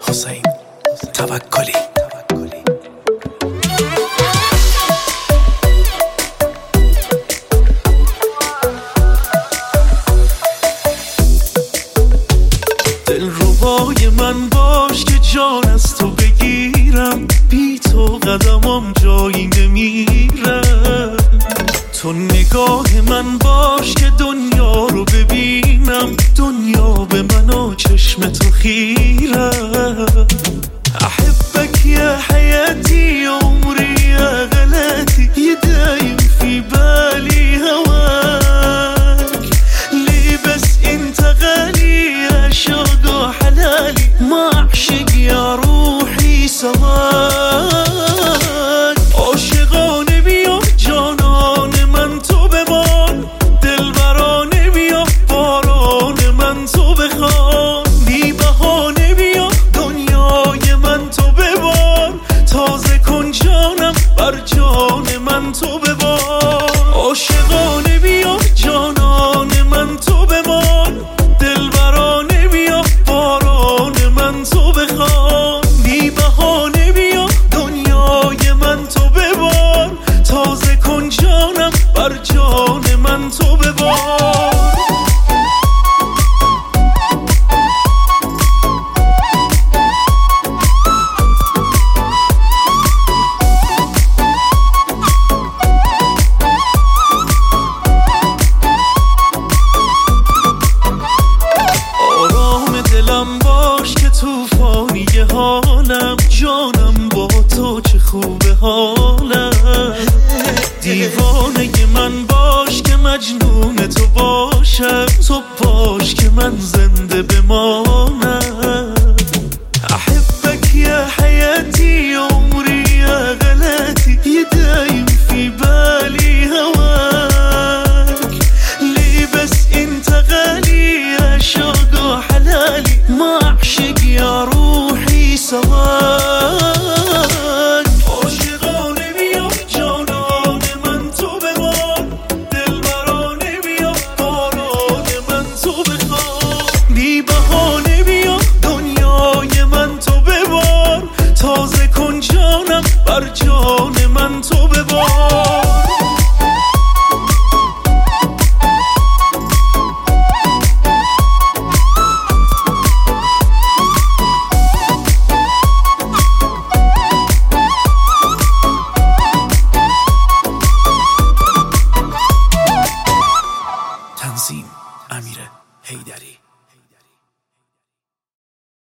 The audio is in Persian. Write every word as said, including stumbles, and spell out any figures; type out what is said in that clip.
حسین توکلی. دلربای من باش که جان از تو بگیرم، بی تو قدمم جایی نمیره. تو نگاه من باش که دنیا رو ببینم، دنیا به من و چشم تو خیره. احبك يا حياتي عمري يا غلاتي، يدايم في بالي هواك. ليه بس انت غالي يا شوق وحلالي، ما اعشق يا روحي سواك. عاشقانه بیا جانان من تو بمان، دلبرانه بیا باران من تو بخوان. بی بهانه بیا دنیای من تو ببار، تازه کن جانم بر جان من تو ببار. عاشقانه بیا جانان من تو بمان، دلبرانه بیا باران من تو بخوان. بی بهانه بیا دنیای من تو ببار، تازه کن جانم بر جان من تو ببار. دلم باش که توفانی حالم، جانم با تو چه خوبه حالم. دیوانه من باش که مجنون تو باشم، تو باش که من زنده بمانم. احبك يا حياتي عمري يا غلاتي، يدايم في بالي هواك. ليه بس انت غالي يا شوق وحلالي، ما اعشق يا روحي سواك. عاشقانه بیا جانان من تو بمان، دلبرانه بیا باران من تو بخوان. بی بهانه بیا دنیای من تو ببار، تازه کن جانم بر جان من تو ببار. تنظیم امیر حیدری.